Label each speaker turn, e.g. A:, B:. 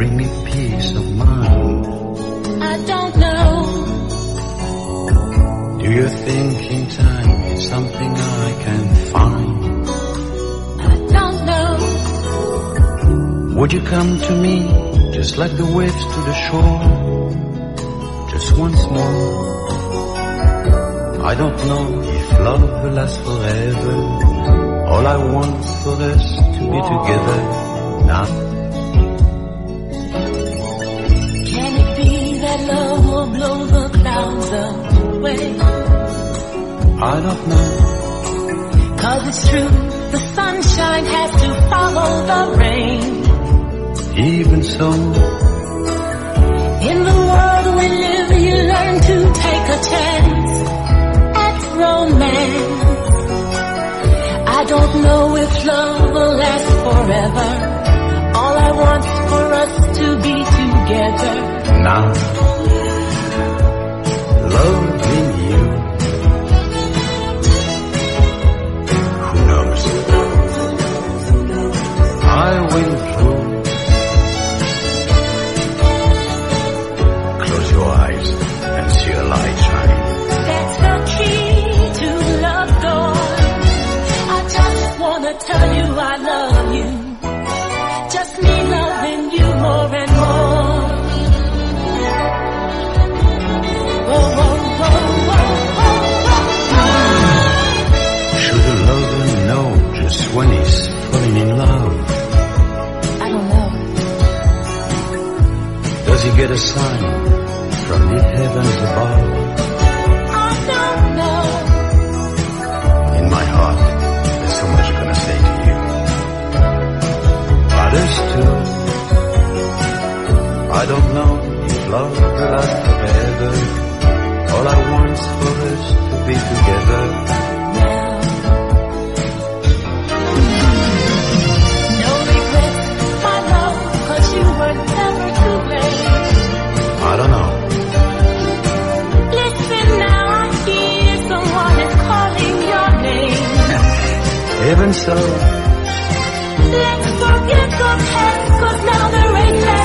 A: bring me peace of mind?
B: I don't know.
A: Do you think in time is something I can find?
B: I don't know.
A: Would you come to me just like the waves to the shore? Just once more. I don't know if love will last forever. All I want is for us to be together now.
B: Can it be that love will blow the clouds away?
A: I don't know.
B: 'Cause it's true, the sunshine has to follow the rain.
A: Even so,
B: in the world we live, you learn to take a chance at romance. I don't know if love will last forever. All I want is for us to be together
A: now, loving you. Who knows? I went through. Close your eyes and see a light shine.
B: That's the key to love door. I just wanna tell you I love you. Just me loving you more and more. Whoa, whoa, whoa, whoa, whoa, whoa.
A: Should a lover know just when he's falling in love?
B: I don't know.
A: Does he get a sign from the heavens above?
B: I don't know.
A: In my heart, there's so much gonna say to you. Others too. I don't know if love will last forever. All I want is for us to be together.
B: No regrets, my love, 'cause you were never to blame.
A: I don't know.
B: Listen now, I hear someone is calling your name.
A: Even so,
B: Let's forget the past, 'cause now the race has